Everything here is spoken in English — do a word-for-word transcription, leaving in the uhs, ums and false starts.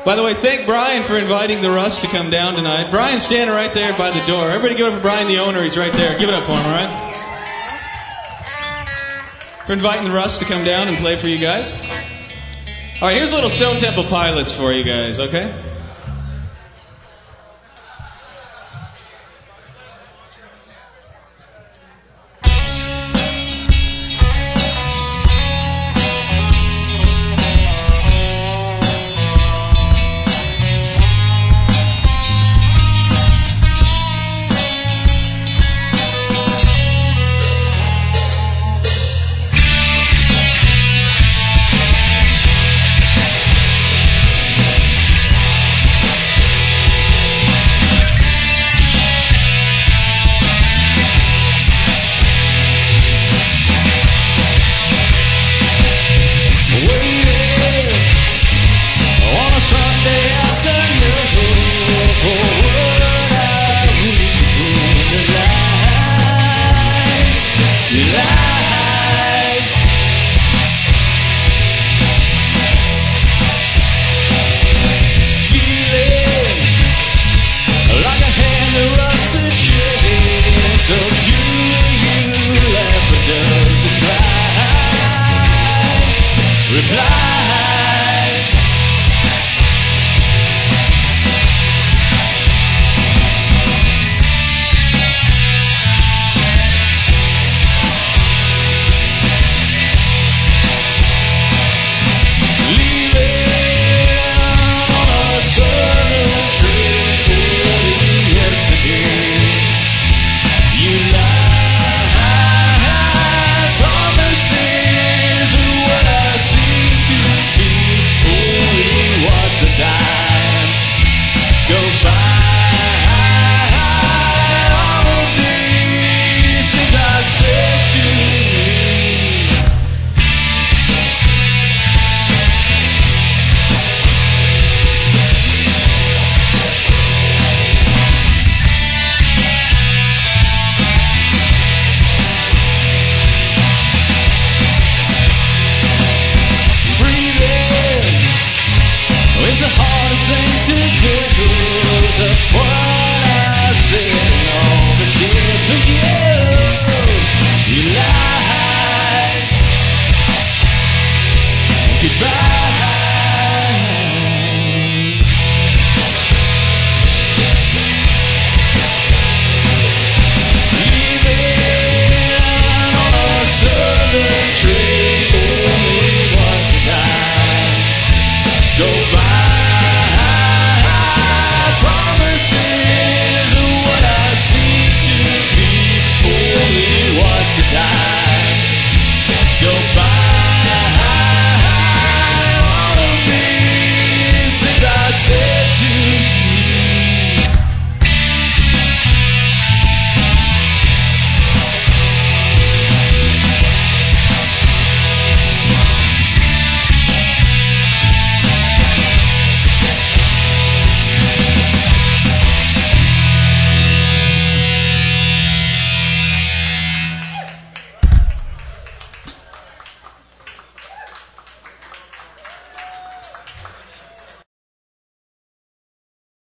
By the way, thank Brian for inviting the Rust to come down tonight. Brian's standing right there by the door. Everybody give it up for Brian, the owner. He's right there. Give it up for him, all right? For inviting the Rust to come down and play for you guys. All right, here's a little Stone Temple Pilots for you guys, okay? It's the hardest thing to do.